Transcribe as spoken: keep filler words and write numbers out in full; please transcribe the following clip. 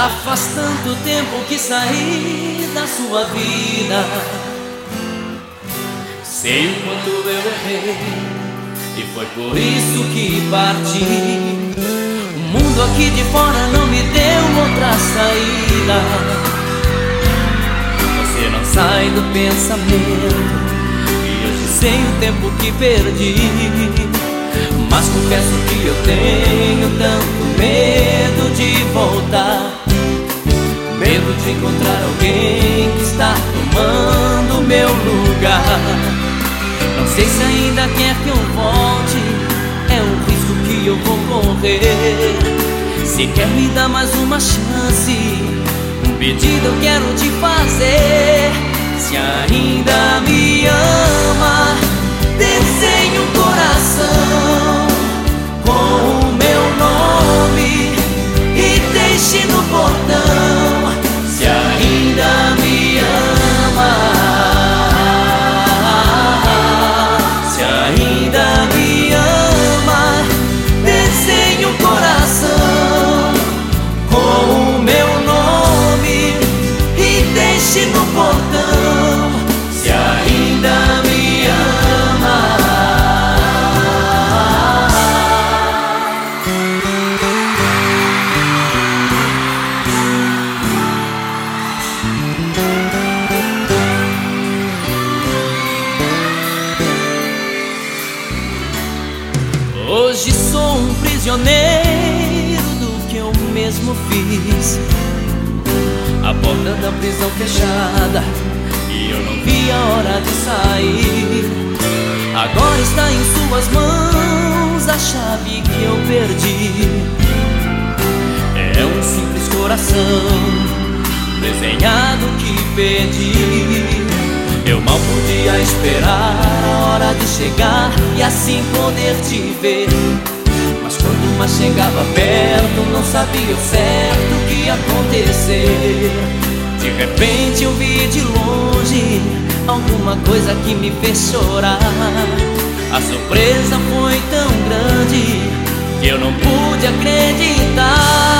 Já faz tanto tempo que saí da sua vida. Sei o quanto eu errei e foi por isso que parti. O mundo aqui de fora não me deu outra saída. Você não sai do pensamento e hoje sei o tempo que perdi. Mas confesso que eu tenho tanto medo de voltar, medo de encontrar alguém que está tomando meu lugar. Não sei se ainda quer que eu volte, é um risco que eu vou correr. Se quer me dar mais uma chance, um pedido eu quero te fazer. Se ainda me ama, desenhe um coração com o meu nome e deixe no portão. Se ainda me ama, se ainda me ama, desenhe um coração com o meu nome e deixe no portão. Se ainda me ama. Hoje sou um prisioneiro do que eu mesmo fiz. A porta da prisão fechada e eu não vi a hora de sair. Agora está em suas mãos a chave que eu perdi. É um simples coração desenhado que pedi. Eu mal podia esperar a hora de chegar e assim poder te ver. Mas quando mais chegava perto, não sabia o certo o que ia acontecer. De repente eu vi de longe alguma coisa que me fez chorar. A surpresa foi tão grande que eu não pude acreditar.